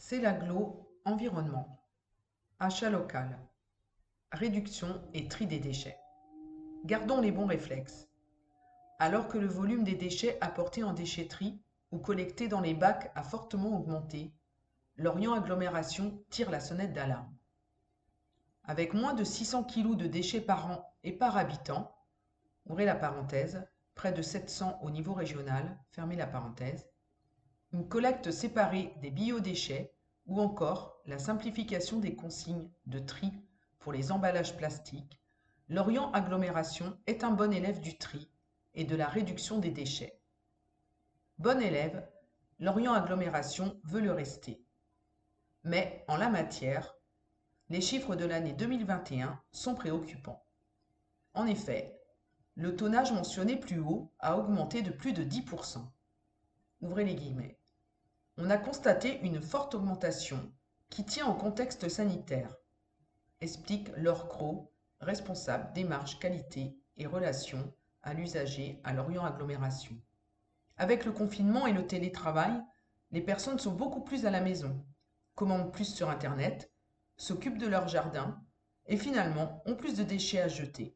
C'est l'agglo environnement, achat local, réduction et tri des déchets. Gardons les bons réflexes. Alors que le volume des déchets apportés en déchetterie ou collectés dans les bacs a fortement augmenté, Lorient Agglomération tire la sonnette d'alarme. Avec moins de 600 kg de déchets par an et par habitant, ouvrez la parenthèse, près de 700 au niveau régional, fermez la parenthèse, une collecte séparée des biodéchets ou encore la simplification des consignes de tri pour les emballages plastiques, Lorient Agglomération est un bon élève du tri et de la réduction des déchets. Bon élève, Lorient Agglomération veut le rester. Mais en la matière, les chiffres de l'année 2021 sont préoccupants. En effet, le tonnage mentionné plus haut a augmenté de plus de 10%. Ouvrez les guillemets. On a constaté une forte augmentation qui tient au contexte sanitaire, explique Laure Cros, responsable démarche qualité et relations à l'usager à Lorient Agglomération. Avec le confinement et le télétravail, les personnes sont beaucoup plus à la maison, commandent plus sur Internet, s'occupent de leur jardin et finalement ont plus de déchets à jeter.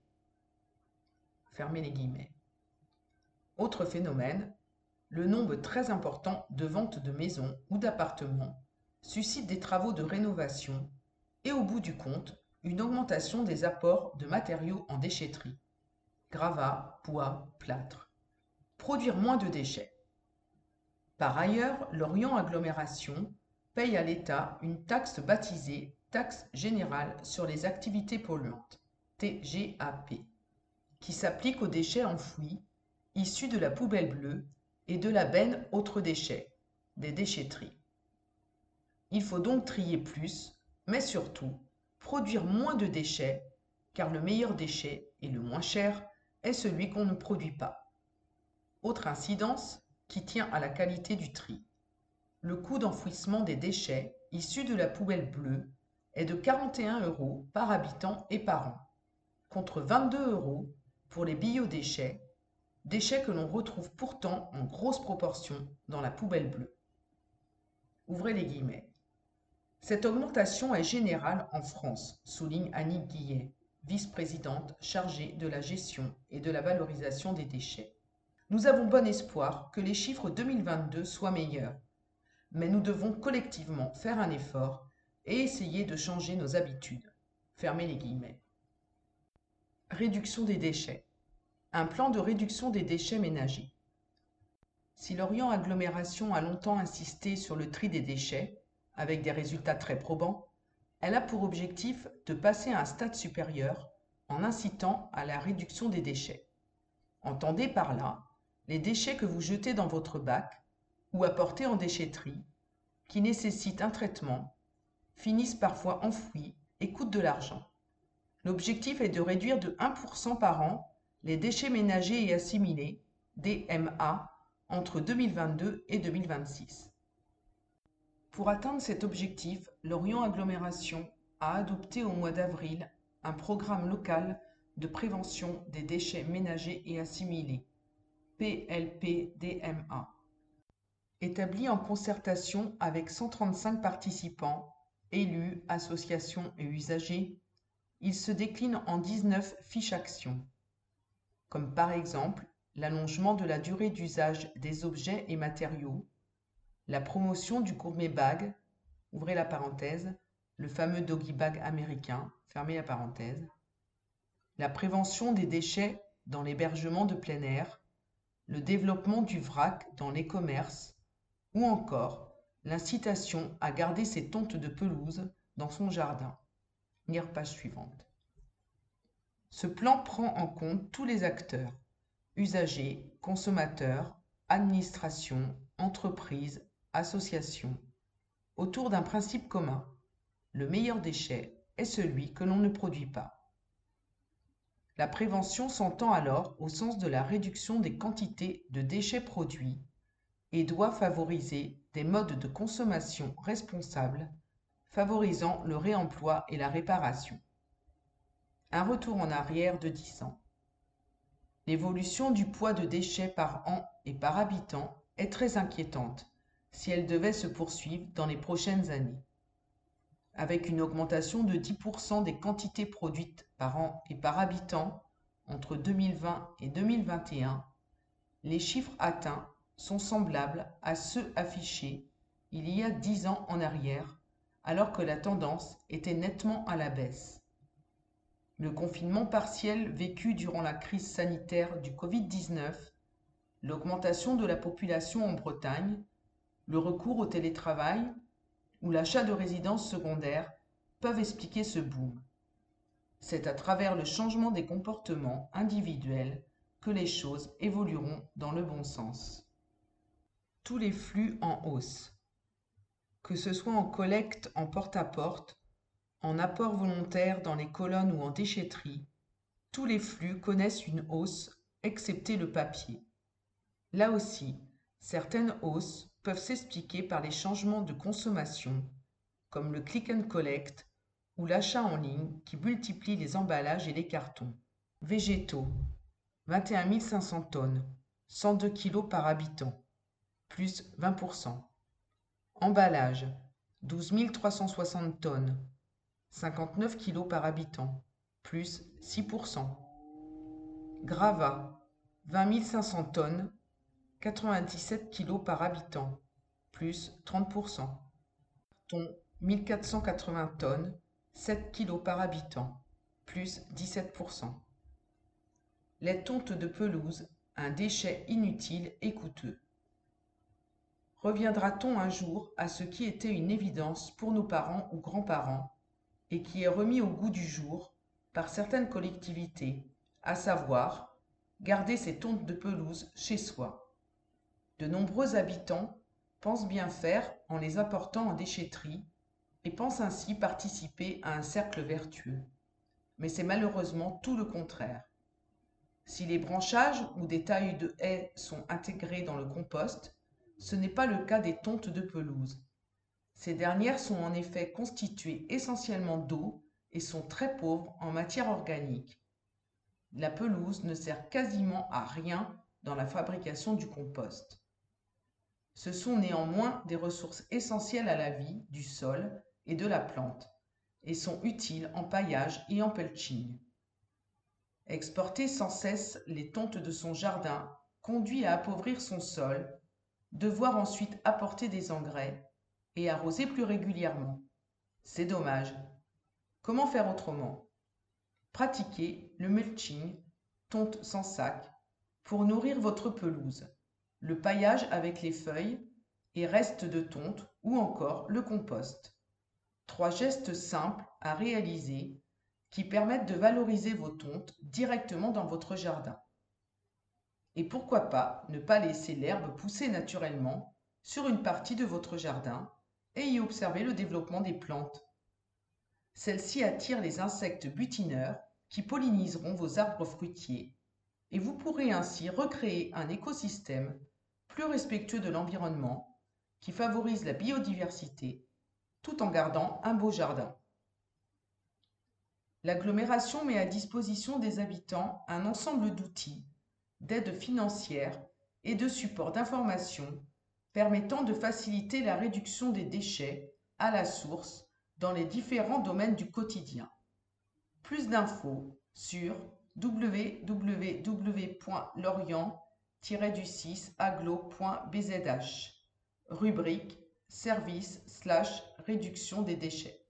Fermez les guillemets. Autre phénomène, le nombre très important de ventes de maisons ou d'appartements suscite des travaux de rénovation et au bout du compte, une augmentation des apports de matériaux en déchetterie. Gravats, bois, plâtre. Produire moins de déchets. Par ailleurs, Lorient Agglomération paye à l'État une taxe baptisée Taxe générale sur les activités polluantes, TGAP, qui s'applique aux déchets enfouis, issus de la poubelle bleue et de la benne autres déchets, des déchetteries. Il faut donc trier plus, mais surtout, produire moins de déchets, car le meilleur déchet et le moins cher est celui qu'on ne produit pas. Autre incidence qui tient à la qualité du tri. Le coût d'enfouissement des déchets issus de la poubelle bleue est de 41 € par habitant et par an, contre 22 € pour les biodéchets, déchets que l'on retrouve pourtant en grosse proportion dans la poubelle bleue. Ouvrez les guillemets. Cette augmentation est générale en France, souligne Annick Guillet, vice-présidente chargée de la gestion et de la valorisation des déchets. Nous avons bon espoir que les chiffres 2022 soient meilleurs, mais nous devons collectivement faire un effort et essayer de changer nos habitudes. Fermez les guillemets. Réduction des déchets. Un plan de réduction des déchets ménagers. Si Lorient Agglomération a longtemps insisté sur le tri des déchets, avec des résultats très probants, elle a pour objectif de passer à un stade supérieur en incitant à la réduction des déchets. Entendez par là les déchets que vous jetez dans votre bac ou apportez en déchetterie, qui nécessitent un traitement, finissent parfois enfouis et coûtent de l'argent. L'objectif est de réduire de 1% par an les déchets ménagers et assimilés, DMA, entre 2022 et 2026. Pour atteindre cet objectif, Lorient Agglomération a adopté au mois d'avril un programme local de prévention des déchets ménagers et assimilés, PLP-DMA. Établi en concertation avec 135 participants, élus, associations et usagers, il se décline en 19 fiches actions, comme par exemple l'allongement de la durée d'usage des objets et matériaux, la promotion du gourmet bag, ouvrez la parenthèse, le fameux doggy bag américain, fermez la parenthèse, la prévention des déchets dans l'hébergement de plein air, le développement du vrac dans les commerces, ou encore l'incitation à garder ses tontes de pelouse dans son jardin. Lire page suivante. Ce plan prend en compte tous les acteurs, usagers, consommateurs, administrations, entreprises, associations, autour d'un principe commun. Le meilleur déchet est celui que l'on ne produit pas. La prévention s'entend alors au sens de la réduction des quantités de déchets produits et doit favoriser des modes de consommation responsables, favorisant le réemploi et la réparation. Un retour en arrière de 10 ans. L'évolution du poids de déchets par an et par habitant est très inquiétante, si elle devait se poursuivre dans les prochaines années. Avec une augmentation de 10% des quantités produites par an et par habitant entre 2020 et 2021, les chiffres atteints sont semblables à ceux affichés il y a 10 ans en arrière, alors que la tendance était nettement à la baisse. Le confinement partiel vécu durant la crise sanitaire du Covid-19, l'augmentation de la population en Bretagne, le recours au télétravail ou l'achat de résidences secondaires peuvent expliquer ce boom. C'est à travers le changement des comportements individuels que les choses évolueront dans le bon sens. Tous les flux en hausse, que ce soit en collecte en porte-à-porte, en apport volontaire dans les colonnes ou en déchetterie, tous les flux connaissent une hausse, excepté le papier. Là aussi, certaines hausses peuvent s'expliquer par les changements de consommation, comme le click and collect ou l'achat en ligne qui multiplie les emballages et les cartons. Végétaux, 21 500 tonnes, 102 kg par habitant, plus 20%. Emballage, 12 360 tonnes, 59 kg par habitant, plus 6%. Gravats, 20 500 tonnes, 97 kg par habitant, plus 30%. Thon, 1480 tonnes, 7 kg par habitant, plus 17%. Les tontes de pelouse, un déchet inutile et coûteux. Reviendra-t-on un jour à ce qui était une évidence pour nos parents ou grands-parents et qui est remis au goût du jour par certaines collectivités, à savoir garder ces tontes de pelouse chez soi? De nombreux habitants pensent bien faire en les apportant en déchetterie et pensent ainsi participer à un cercle vertueux. Mais c'est malheureusement tout le contraire. Si les branchages ou des tailles de haies sont intégrés dans le compost, ce n'est pas le cas des tontes de pelouse. Ces dernières sont en effet constituées essentiellement d'eau et sont très pauvres en matière organique. La pelouse ne sert quasiment à rien dans la fabrication du compost. Ce sont néanmoins des ressources essentielles à la vie du sol et de la plante et sont utiles en paillage et en pelleting. Exporter sans cesse les tontes de son jardin conduit à appauvrir son sol, devoir ensuite apporter des engrais et arroser plus régulièrement. C'est dommage. Comment faire autrement? Pratiquez le mulching, tonte sans sac, pour nourrir votre pelouse, le paillage avec les feuilles et restes de tonte ou encore le compost. 3 gestes simples à réaliser qui permettent de valoriser vos tontes directement dans votre jardin. Et pourquoi pas ne pas laisser l'herbe pousser naturellement sur une partie de votre jardin et y observer le développement des plantes. Celles-ci attirent les insectes butineurs qui polliniseront vos arbres fruitiers et vous pourrez ainsi recréer un écosystème plus respectueux de l'environnement qui favorise la biodiversité tout en gardant un beau jardin. L'agglomération met à disposition des habitants un ensemble d'outils, d'aides financières et de supports d'information permettant de faciliter la réduction des déchets à la source dans les différents domaines du quotidien. Plus d'infos sur www.lorient-aglo.bzh, rubrique service/réduction des déchets.